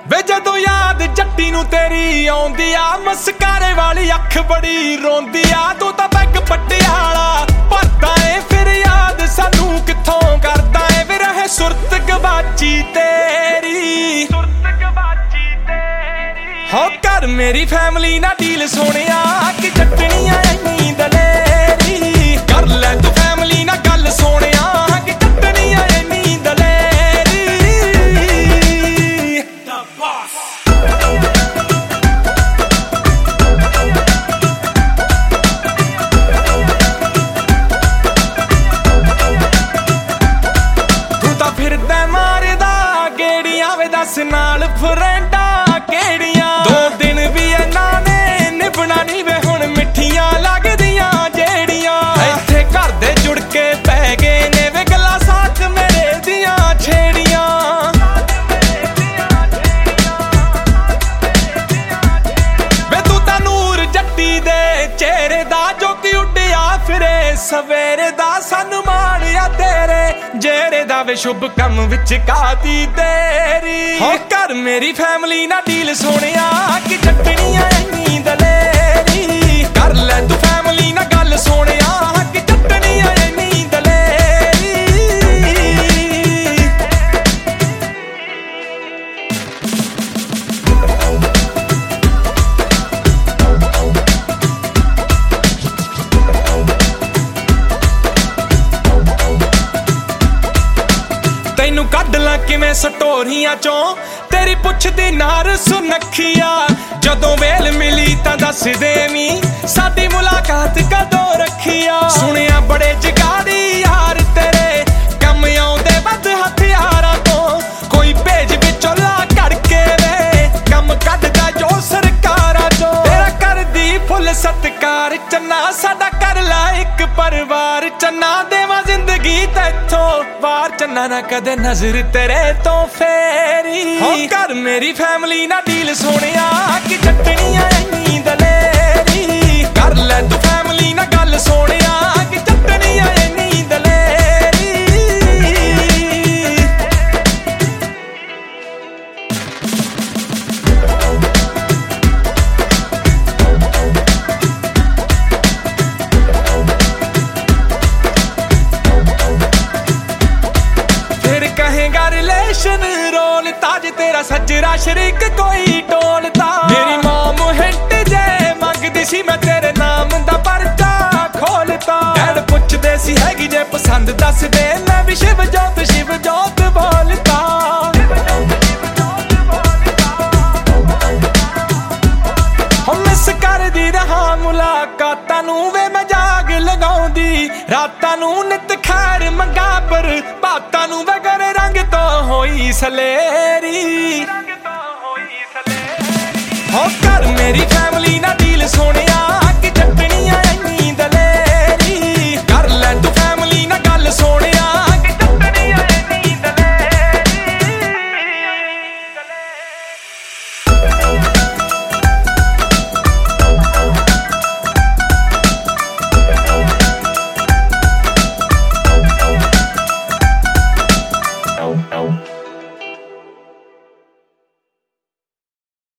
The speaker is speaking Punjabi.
ਵੇ ਜਦੋਂ ਯਾਦ ਜੱਟੀ ਨੂੰ ਤੇਰੀ ਆਉਂਦੀ ਆ, ਮਸਕਾਰੇ ਵਾਲੀ ਅੱਖ ਬੜੀ ਰੋਂਦੀ ਆ। ਤੂੰ ਤਾਂ ਬੈਗ ਪਟਿਆਲਾ ਭਰਦਾ ਏ, ਫਿਰ ਯਾਦ ਸਾਨੂੰ ਕਿੱਥੋਂ ਕਰਦਾ ਏ। ਵੇ ਰਹੇ ਸੁਰਤ ਗਵਾਚੀ ਤੇਰੀ, ਹੋ ਕਰ ਮੇਰੀ ਫੈਮਲੀ ਨਾਲ ਡੀਲ ਸੋਹਣਿਆ, ਕਿ ਚੱਟਣੀਆਂ ਐਨੀ ਦਲੇਰੀ। ਕਰ ਲੈ ਤੂੰ ਫੈਮਲੀ ਨਾਲ ਗੱਲ ਸੋਹਣਿਆ, ਕਿ ਚੱਟਣੀਆਂ ਐਨੀ ਦਲੇਰੀ। ਤੂੰ ਤਾਂ ਫਿਰਦਾ ਮਾਰਦਾ ਗੇੜੀਆਂ, ਵੇ ਦੱਸ ਨਾਲ ਫਰੈਂਡਾਂ ਕਿਹੜੀਆਂ। 2 ਦਿਨ ਵੀ ਇਹਨਾਂ ਨੇ ਨਿਭਣਾ ਨੀ ਵੇ, ਹੁਣ ਮਿੱਠੀਆਂ ਲੱਗਦੀਆਂ ਜਿਹੜੀਆਂ। ਇੱਥੇ ਘਰ ਦੇ ਜੁੜ ਕੇ ਪੈ ਗਏ ਨੇ ਵੇ, ਗੱਲਾਂ ਸਾਥ ਮੇਰੇ ਦੀਆਂ ਛੇੜੀਆਂ। ਵੇ ਤੂੰ ਤਾਂ ਨੂਰ ਜੱਟੀ ਦੇ ਚਿਹਰੇ ਦਾ, ਜੋ ਕਿ ਉੱਡਿਆ ਫਿਰੇ ਸਵੇਰੇ ਦਾ। ਸਾਨੂੰ ਮਾਣਿਆ ਤੇਰੇ ਜਿਹੜੇ ਦਾ ਵੇ, ਸ਼ੁਭ ਕੰਮ ਵਿੱਚ ਕਾਦੀ ਤੇਰੀ। ਹੋ ਕਰ ਮੇਰੀ ਫੈਮਲੀ ਨਾਲ ਡੀਲ ਸੋਹਣਿਆ, ਕਿ ਚੱਟਣੀਆਂ ਐਨੀ ਦਲੇਰੀ। ਕਰ ਲੈ ਤੂੰ ਫੈਮਲੀ ਨਾਲ ਗੱਲ ਸੋਹਣਿਆ, ਕਿ ਚੱਟਣੀਆਂ ਐਨੀ ਦਲੇਰੀ। ਤੈਨੂੰ ਕੱਢ ਲਾਂ ਕਿਵੇਂ ਸਟੋਰੀਆਂ ਚੋਂ, ਤੇਰੀ ਪੁੱਛਦੀ ਨਾਰ ਸੁਨੱਖੀਆ। ਜਦੋਂ ਵੇਲ ਮਿਲੀ ਤਾਂ ਦੱਸ ਦੇਵੀਂ, ਸਾਡੀ ਮੁਲਾਕਾਤ ਕਦੋਂ ਰੱਖੀਆ। ਸੁਣਿਆ ਬੜੇ ਜਗਾੜੀ ਯਾਰ ਤੇਰੇ, ਕੰਮ ਆਉਂਦੇ ਵੱਧ ਹਥਿਆਰਾਂ ਤੋਂ। ਕੋਈ ਭੇਜ ਵਿੱਚੋਂ ਲਾ ਕਰਕੇ ਵੇ, ਕੰਮ ਕੱਢਦਾ ਜੋ ਸਰਕਾਰਾਂ ਚੋਂ। ਤੇਰਾ ਕਰਦੀ ਫੁੱਲ ਸਤਿਕਾਰ ਚੰਨਾ, ਸਾਡਾ ਕਰ ਲਾ ਇੱਕ ਪਰਿਵਾਰ ਚੰਨਾ। ਦੇਵਾਂ ਜ਼ਿੰਦਗੀ ਤੈਥੋਂ ਵਾਰ ਚੰਨਾ, ਨਾ ਕਦੇ ਨਜ਼ਰ ਤੇਰੇ ਤੋਂ ਫੇਰੀ। ਹੋ ਕਰ ਮੇਰੀ ਫੈਮਲੀ ਨਾਲ ਡੀਲ ਸੋਹਣਿਆ, ਕਿ ਚੱਟਣੀਆਂ ਐਨੀ ਦਲੇਰੀ। ਕਰ ਲੈ ਤੂੰ ਫੈਮਲੀ ਨਾਲ ਗੱਲ ਸੋਹਣਿਆ, ਕਿ ਚੱਟਣੀਆਂ ਐਨੀ ਦਲੇਰੀ। ਫਿਰ ਕਹੇਗਾ ਰਿਲੇਸ਼ਨ ਰੋਲ ਤਾਜ, ਤੇਰਾ ਸੱਜਰਾ ਸ਼ਰੀਕ ਕੋਈ ਟੋਲਦਾ। ਮੇਰੀ ਮੌਮ ਹਿੰਟ ਜੇ ਮੰਗਦੀ ਸੀ, ਮੈਂ ਤੇਰੇ ਨਾਮ ਦਾ ਪਰਚਾ ਖੋਲਤਾ। ਡੈਡ ਪੁੱਛਦੇ ਸੀ ਹੈਗੀ ਜੇ ਪਸੰਦ ਦੱਸ ਦੇ, ਮੈਂ ਵੀ ਸ਼ਿਵ ਜੋਤ ਬੋਲਤਾ। ਹੁਣ ਮਿਸ ਕਰਦੀ ਰਹਾ ਮੁਲਾਕਾਤਾਂ ਨੂੰ ਵੇ, ਮੈਂ ਜਾਗ ਲਗਾਉਂਦੀ ਰਾਤਾਂ ਨੂੰ। ਨਿਤ ਖੈਰ ਮੰਗਾ ਪਰ ਬਾਤਾਂ ਨੂੰ, ਵੇ ਗਰੇ ਰੰਗ ਤੋਂ ਹੋਈ ਸਲੇਰੀ। ਹੋ ਕਰ ਮੇਰੀ ਫੈਮਲੀ ਨਾਲ ਡੀਲ ਸੋਹਣਿਆ,